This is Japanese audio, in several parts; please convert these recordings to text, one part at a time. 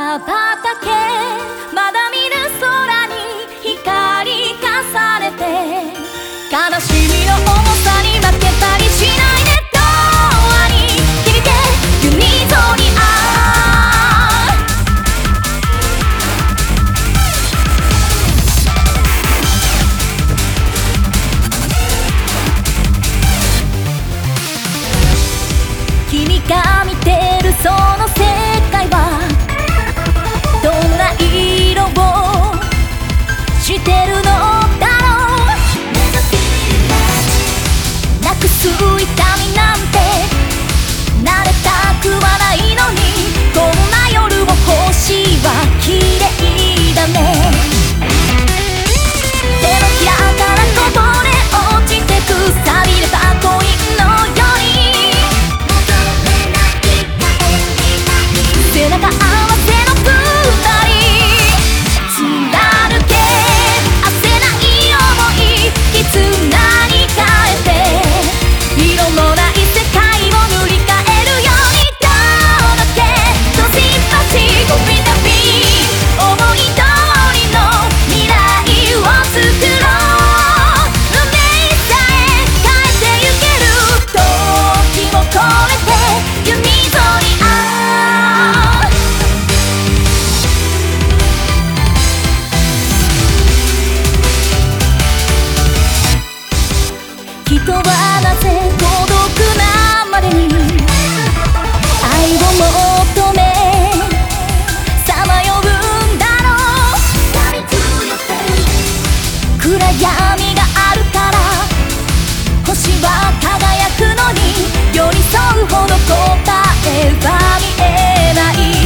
羽ばたけまだ見ぬ空に光重ねて悲しみの重さに負けたりしないで永遠に響けユニゾニア君が見てるその世界はどんな色をしてるのだろうなくす痛みなんて慣れたくはないのにこんな夜を星は綺麗だね手のひらからこぼれ落ちてく錆びれたコインのように背中合わせの二人貫け焦らない想い絆に変えて色のない世界を塗り替えるように届けとしっぱしゴミ旅思い通りの未来を作ろう運命さえ変えてゆける時を超えてユニゾニア人はなぜ孤独なまでに愛を求めさまようんだろう暗闇があるから星は輝くのに寄り添うほど答えは見えない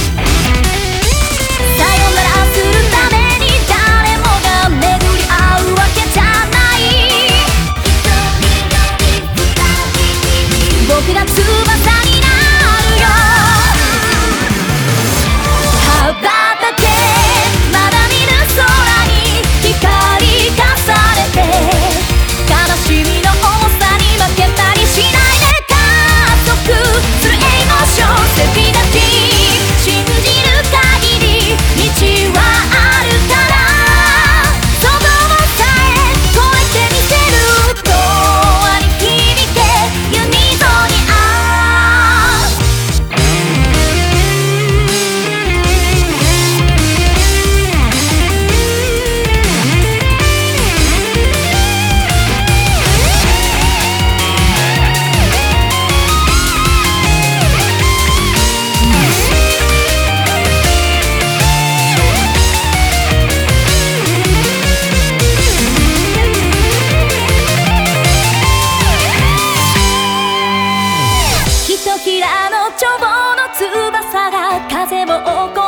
さよならするために誰もが巡り合うわけじゃない僕が翼になるよ羽ばたけまだ見ぬ空に光重ねて悲しみの重さに負けたりしないで加速するエモーションせび立ち信じる限り道はあるからそのさえ超えてみせる永遠に響けユニゾニアひとひらの蝶の翼が風を起こ